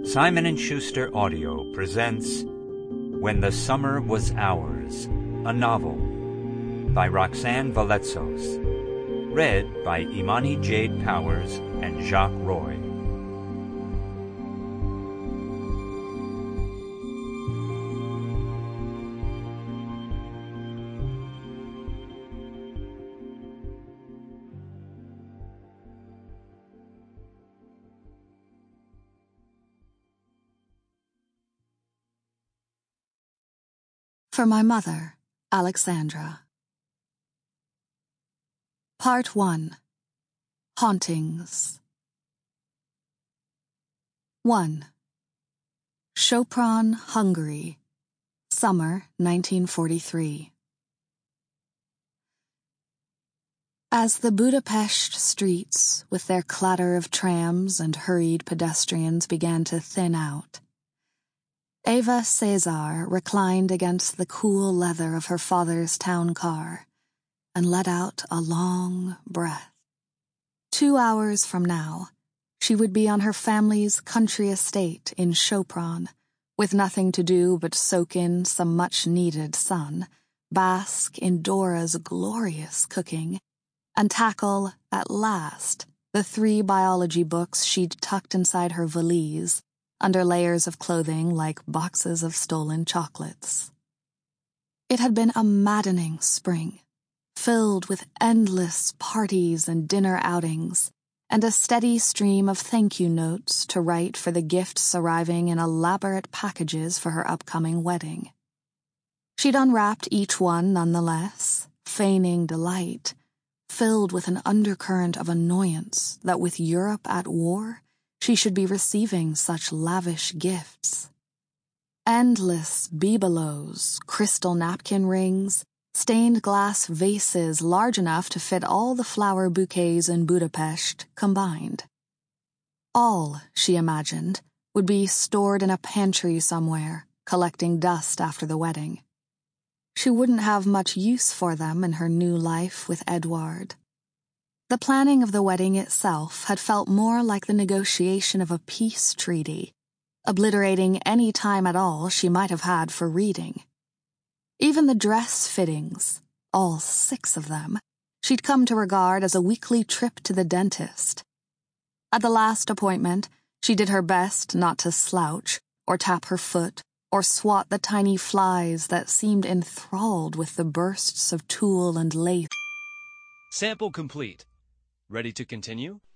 Simon & Schuster Audio presents When the Summer Was Ours, a novel by Roxanne Valletsos, read by Imani Jade Powers and Jacques Roy. For my mother, Alexandra. Part 1. Hauntings. 1. Sopron, Hungary. Summer 1943. As the Budapest streets, with their clatter of trams and hurried pedestrians, began to thin out, Eva Cesar reclined against the cool leather of her father's town car and let out a long breath. 2 hours from now, she would be on her family's country estate in Sopron, with nothing to do but soak in some much-needed sun, bask in Dora's glorious cooking, and tackle, at last, the 3 biology books she'd tucked inside her valise, under layers of clothing like boxes of stolen chocolates. It had been a maddening spring, filled with endless parties and dinner outings, and a steady stream of thank-you notes to write for the gifts arriving in elaborate packages for her upcoming wedding. She'd unwrapped each one nonetheless, feigning delight, filled with an undercurrent of annoyance that with Europe at war, she should be receiving such lavish gifts. Endless bibelots, crystal napkin rings, stained glass vases large enough to fit all the flower bouquets in Budapest combined. All, she imagined, would be stored in a pantry somewhere, collecting dust after the wedding. She wouldn't have much use for them in her new life with Edouard. The planning of the wedding itself had felt more like the negotiation of a peace treaty, obliterating any time at all she might have had for reading. Even the dress fittings, all 6 of them, she'd come to regard as a weekly trip to the dentist. At the last appointment, she did her best not to slouch, or tap her foot, or swat the tiny flies that seemed enthralled with the bursts of tulle and lace. Sample complete. Ready to continue?